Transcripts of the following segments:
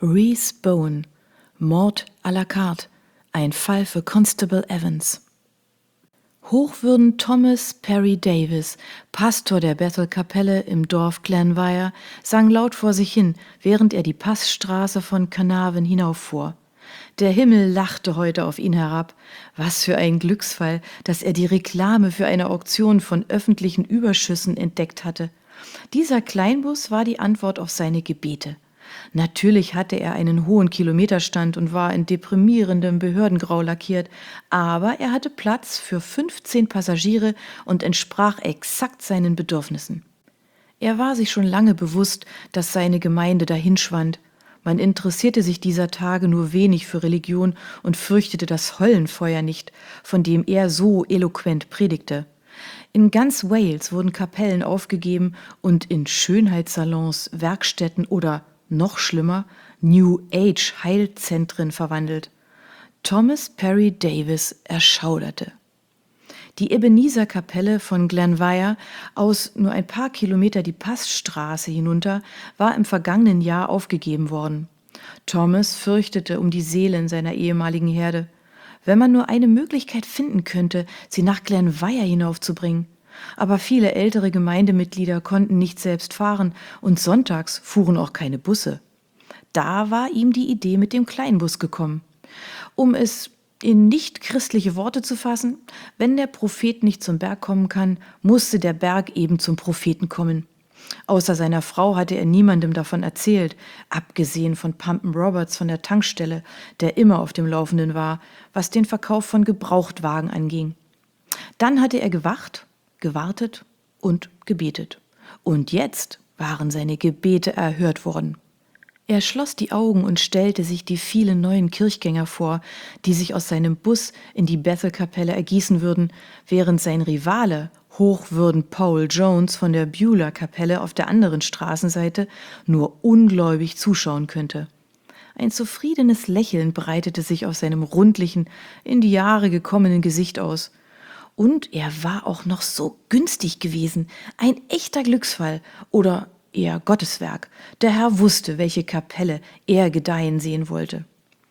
Reese Bowen, Mord à la carte, ein Fall für Constable Evans. Hochwürden Thomas Perry Davis, Pastor der Bethel-Kapelle im Dorf Glenwyre, sang laut vor sich hin, während er die Passstraße von Carnarvon hinauffuhr. Der Himmel lachte heute auf ihn herab. Was für ein Glücksfall, dass er die Reklame für eine Auktion von öffentlichen Überschüssen entdeckt hatte. Dieser Kleinbus war die Antwort auf seine Gebete. Natürlich hatte er einen hohen Kilometerstand und war in deprimierendem Behördengrau lackiert, aber er hatte Platz für 15 Passagiere und entsprach exakt seinen Bedürfnissen. Er war sich schon lange bewusst, dass seine Gemeinde dahinschwand. Man interessierte sich dieser Tage nur wenig für Religion und fürchtete das Höllenfeuer nicht, von dem er so eloquent predigte. In ganz Wales wurden Kapellen aufgegeben und in Schönheitssalons, Werkstätten oder noch schlimmer, New Age Heilzentren verwandelt. Thomas Perry Davis erschauderte. Die Ebenezer-Kapelle von Glenwyre, aus nur ein paar Kilometer die Passstraße hinunter, war im vergangenen Jahr aufgegeben worden. Thomas fürchtete um die Seelen seiner ehemaligen Herde. Wenn man nur eine Möglichkeit finden könnte, sie nach Glenwyre hinaufzubringen. Aber viele ältere Gemeindemitglieder konnten nicht selbst fahren und sonntags fuhren auch keine Busse. Da war ihm die Idee mit dem Kleinbus gekommen. Um es in nicht christliche Worte zu fassen, wenn der Prophet nicht zum Berg kommen kann, musste der Berg eben zum Propheten kommen. Außer seiner Frau hatte er niemandem davon erzählt, abgesehen von Pumpen Roberts von der Tankstelle, der immer auf dem Laufenden war, was den Verkauf von Gebrauchtwagen anging. Dann hatte er gewartet und gebetet. Und jetzt waren seine Gebete erhört worden. Er schloss die Augen und stellte sich die vielen neuen Kirchgänger vor, die sich aus seinem Bus in die Bethel-Kapelle ergießen würden, während sein Rivale, Hochwürden Paul Jones von der Beulah-Kapelle auf der anderen Straßenseite, nur ungläubig zuschauen könnte. Ein zufriedenes Lächeln breitete sich auf seinem rundlichen, in die Jahre gekommenen Gesicht aus. Und er war auch noch so günstig gewesen, ein echter Glücksfall oder eher Gotteswerk. Der Herr wusste, welche Kapelle er gedeihen sehen wollte.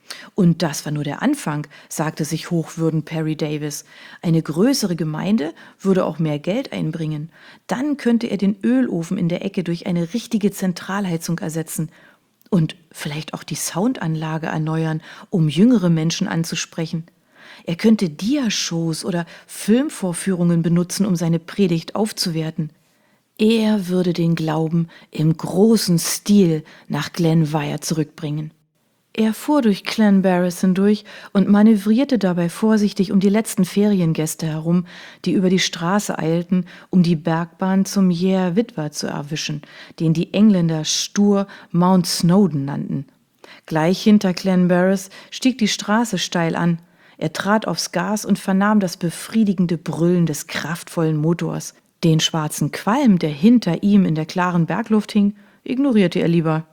Und das war nur der Anfang, sagte sich Hochwürden Perry Davis. Eine größere Gemeinde würde auch mehr Geld einbringen. Dann könnte er den Ölofen in der Ecke durch eine richtige Zentralheizung ersetzen und vielleicht auch die Soundanlage erneuern, um jüngere Menschen anzusprechen. Er könnte Diashows oder Filmvorführungen benutzen, um seine Predigt aufzuwerten. Er würde den Glauben im großen Stil nach Glenwyre zurückbringen. Er fuhr durch Clanbarris hindurch und manövrierte dabei vorsichtig um die letzten Feriengäste herum, die über die Straße eilten, um die Bergbahn zum Yare Witwer zu erwischen, den die Engländer stur Mount Snowdon nannten. Gleich hinter Clanbarris stieg die Straße steil an. Er trat aufs Gas und vernahm das befriedigende Brüllen des kraftvollen Motors. Den schwarzen Qualm, der hinter ihm in der klaren Bergluft hing, ignorierte er lieber.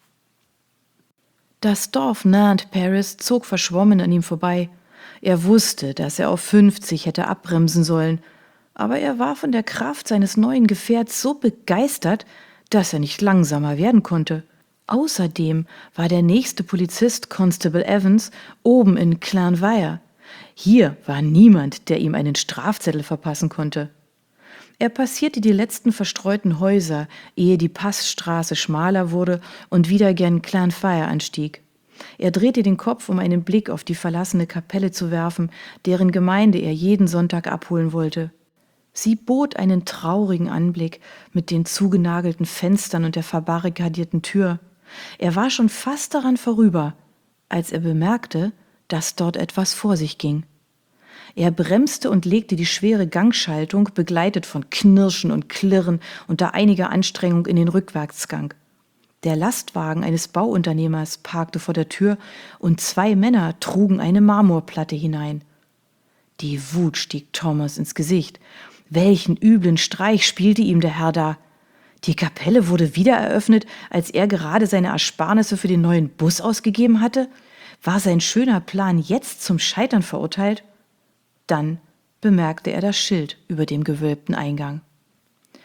Das Dorf Nant Paris zog verschwommen an ihm vorbei. Er wusste, dass er auf 50 hätte abbremsen sollen, aber er war von der Kraft seines neuen Gefährts so begeistert, dass er nicht langsamer werden konnte. Außerdem war der nächste Polizist, Constable Evans, oben in Glenwyre. Hier war niemand, der ihm einen Strafzettel verpassen konnte. Er passierte die letzten verstreuten Häuser, ehe die Passstraße schmaler wurde und wieder gen Glenwyre anstieg. Er drehte den Kopf, um einen Blick auf die verlassene Kapelle zu werfen, deren Gemeinde er jeden Sonntag abholen wollte. Sie bot einen traurigen Anblick mit den zugenagelten Fenstern und der verbarrikadierten Tür. Er war schon fast daran vorüber, als er bemerkte, dass dort etwas vor sich ging. Er bremste und legte die schwere Gangschaltung, begleitet von Knirschen und Klirren, unter einiger Anstrengung in den Rückwärtsgang. Der Lastwagen eines Bauunternehmers parkte vor der Tür und 2 Männer trugen eine Marmorplatte hinein. Die Wut stieg Thomas ins Gesicht. Welchen üblen Streich spielte ihm der Herr da? Die Kapelle wurde wieder eröffnet, als er gerade seine Ersparnisse für den neuen Bus ausgegeben hatte? War sein schöner Plan jetzt zum Scheitern verurteilt? Dann bemerkte er das Schild über dem gewölbten Eingang.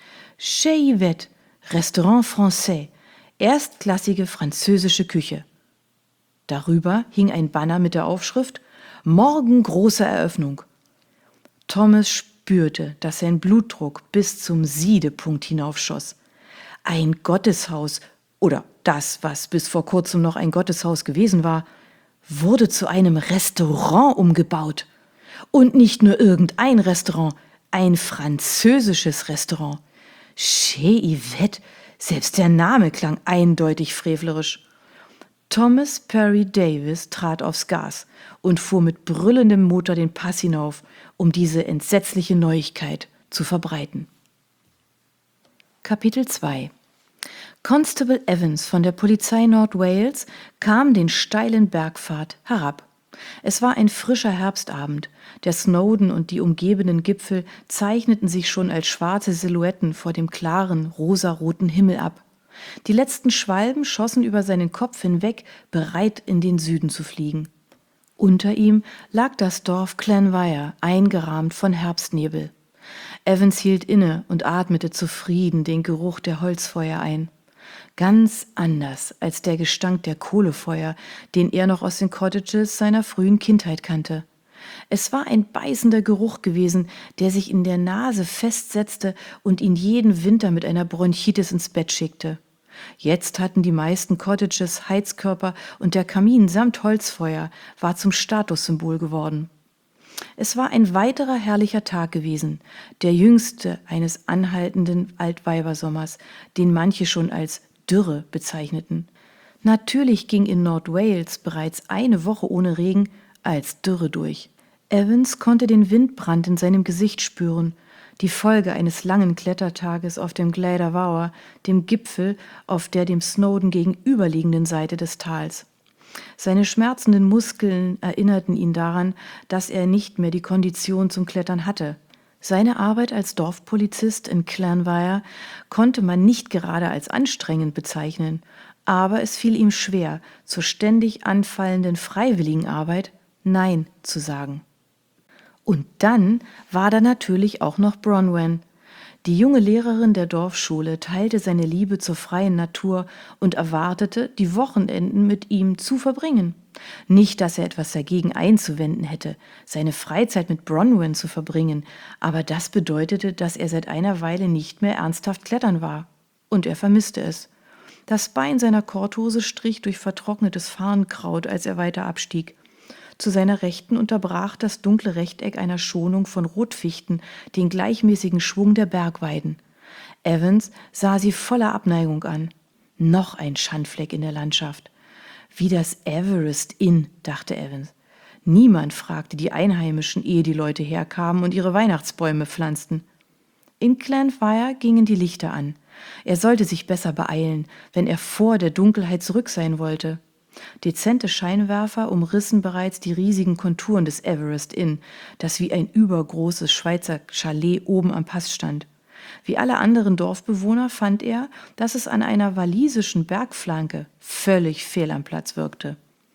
Chez Yvette, Restaurant Français, erstklassige französische Küche. Darüber hing ein Banner mit der Aufschrift »Morgen große Eröffnung«. Thomas spürte, dass sein Blutdruck bis zum Siedepunkt hinaufschoss. Ein Gotteshaus, oder das, was bis vor kurzem noch ein Gotteshaus gewesen war, wurde zu einem Restaurant umgebaut. Und nicht nur irgendein Restaurant, ein französisches Restaurant. Chez Yvette, selbst der Name klang eindeutig frevlerisch. Thomas Perry Davis trat aufs Gas und fuhr mit brüllendem Motor den Pass hinauf, um diese entsetzliche Neuigkeit zu verbreiten. Kapitel 2 Constable Evans von der Polizei Nord Wales kam den steilen Bergpfad herab. Es war ein frischer Herbstabend. Der Snowdon und die umgebenden Gipfel zeichneten sich schon als schwarze Silhouetten vor dem klaren, rosaroten Himmel ab. Die letzten Schwalben schossen über seinen Kopf hinweg, bereit in den Süden zu fliegen. Unter ihm lag das Dorf Llanfair, eingerahmt von Herbstnebel. Evans hielt inne und atmete zufrieden den Geruch der Holzfeuer ein. Ganz anders als der Gestank der Kohlefeuer, den er noch aus den Cottages seiner frühen Kindheit kannte. Es war ein beißender Geruch gewesen, der sich in der Nase festsetzte und ihn jeden Winter mit einer Bronchitis ins Bett schickte. Jetzt hatten die meisten Cottages Heizkörper und der Kamin samt Holzfeuer war zum Statussymbol geworden. Es war ein weiterer herrlicher Tag gewesen, der jüngste eines anhaltenden Altweibersommers, den manche schon als Dürre bezeichneten. Natürlich ging in Nord-Wales bereits eine Woche ohne Regen als Dürre durch. Evans konnte den Windbrand in seinem Gesicht spüren, die Folge eines langen Klettertages auf dem Glaider Mhor, dem Gipfel auf der dem Snowdon gegenüberliegenden Seite des Tals. Seine schmerzenden Muskeln erinnerten ihn daran, dass er nicht mehr die Kondition zum Klettern hatte. Seine Arbeit als Dorfpolizist in Llanfair konnte man nicht gerade als anstrengend bezeichnen, aber es fiel ihm schwer, zur ständig anfallenden Freiwilligenarbeit Nein zu sagen. Und dann war da natürlich auch noch Bronwen. Die junge Lehrerin der Dorfschule teilte seine Liebe zur freien Natur und erwartete, die Wochenenden mit ihm zu verbringen. Nicht, dass er etwas dagegen einzuwenden hätte, seine Freizeit mit Bronwen zu verbringen, aber das bedeutete, dass er seit einer Weile nicht mehr ernsthaft klettern war. Und er vermisste es. Das Bein seiner Korthose strich durch vertrocknetes Farnkraut, als er weiter abstieg. Zu seiner Rechten unterbrach das dunkle Rechteck einer Schonung von Rotfichten den gleichmäßigen Schwung der Bergweiden. Evans sah sie voller Abneigung an. Noch ein Schandfleck in der Landschaft. Wie das Everest Inn, dachte Evans. Niemand fragte die Einheimischen, ehe die Leute herkamen und ihre Weihnachtsbäume pflanzten. In Llanfair gingen die Lichter an. Er sollte sich besser beeilen, wenn er vor der Dunkelheit zurück sein wollte. Dezente Scheinwerfer umrissen bereits die riesigen Konturen des Everest Inn, das wie ein übergroßes Schweizer Chalet oben am Pass stand. Wie alle anderen Dorfbewohner fand er, dass es an einer walisischen Bergflanke völlig fehl am Platz wirkte.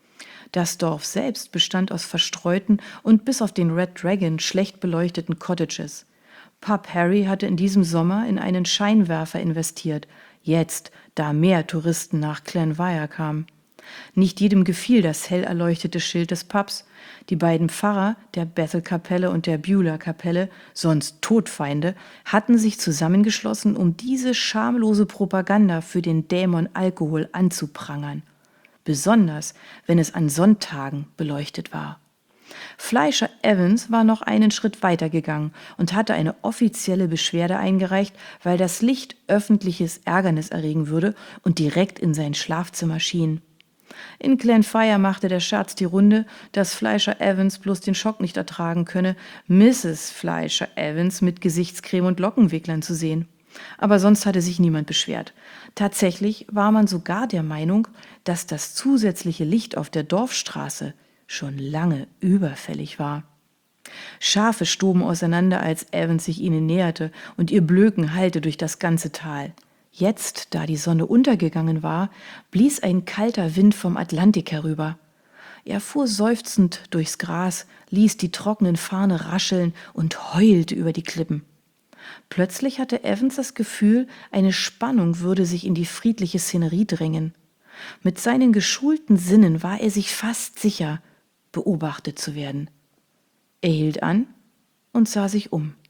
Das Dorf selbst bestand aus verstreuten und bis auf den Red Dragon schlecht beleuchteten Cottages. Pup Harry hatte in diesem Sommer in einen Scheinwerfer investiert, jetzt, da mehr Touristen nach Llanfair kamen. Nicht jedem gefiel das hell erleuchtete Schild des Pubs. Die beiden Pfarrer, der Bethel-Kapelle und der Beulah-Kapelle, sonst Todfeinde, hatten sich zusammengeschlossen, um diese schamlose Propaganda für den Dämon Alkohol anzuprangern. Besonders, wenn es an Sonntagen beleuchtet war. Fleischer Evans war noch einen Schritt weiter gegangen und hatte eine offizielle Beschwerde eingereicht, weil das Licht öffentliches Ärgernis erregen würde und direkt in sein Schlafzimmer schien. In Llanfair machte der Scherz die Runde, dass Fleischer Evans bloß den Schock nicht ertragen könne, Mrs. Fleischer Evans mit Gesichtscreme und Lockenwicklern zu sehen. Aber sonst hatte sich niemand beschwert. Tatsächlich war man sogar der Meinung, dass das zusätzliche Licht auf der Dorfstraße schon lange überfällig war. Schafe stoben auseinander, als Evans sich ihnen näherte, und ihr Blöken hallte durch das ganze Tal. Jetzt, da die Sonne untergegangen war, blies ein kalter Wind vom Atlantik herüber. Er fuhr seufzend durchs Gras, ließ die trockenen Farne rascheln und heulte über die Klippen. Plötzlich hatte Evans das Gefühl, eine Spannung würde sich in die friedliche Szenerie drängen. Mit seinen geschulten Sinnen war er sich fast sicher, beobachtet zu werden. Er hielt an und sah sich um.